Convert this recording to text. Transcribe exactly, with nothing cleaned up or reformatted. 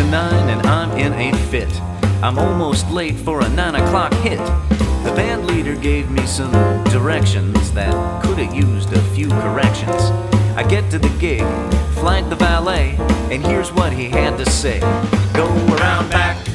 nine and I'm in a fit. I'm almost late for a nine o'clock hit. The band leader gave me some directions that could have used a few corrections. I get to the gig, flag the valet, and here's what he had to say. Go around back